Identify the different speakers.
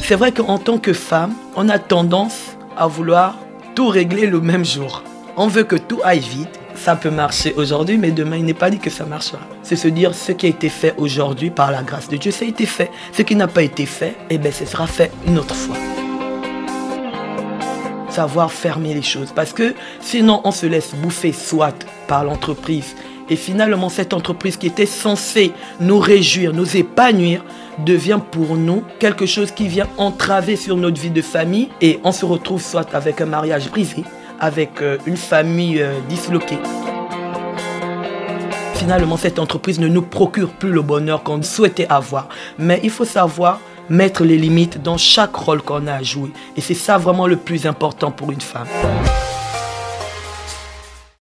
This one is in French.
Speaker 1: C'est vrai qu'en tant que femme, on a tendance à vouloir tout régler le même jour. On veut que tout aille vite. Ça peut marcher aujourd'hui, mais demain, il n'est pas dit que ça marchera. C'est se dire ce qui a été fait aujourd'hui par la grâce de Dieu, ça a été fait. Ce qui n'a pas été fait, ce sera fait une autre fois. Savoir fermer les choses, parce que sinon, on se laisse bouffer soit par l'entreprise. Et finalement, cette entreprise qui était censée nous réjouir, nous épanouir, devient pour nous quelque chose qui vient entraver sur notre vie de famille. Et on se retrouve soit avec un mariage brisé, avec une famille disloquée. Finalement, cette entreprise ne nous procure plus le bonheur qu'on souhaitait avoir. Mais il faut savoir mettre les limites dans chaque rôle qu'on a à jouer. Et c'est ça vraiment le plus important pour une femme.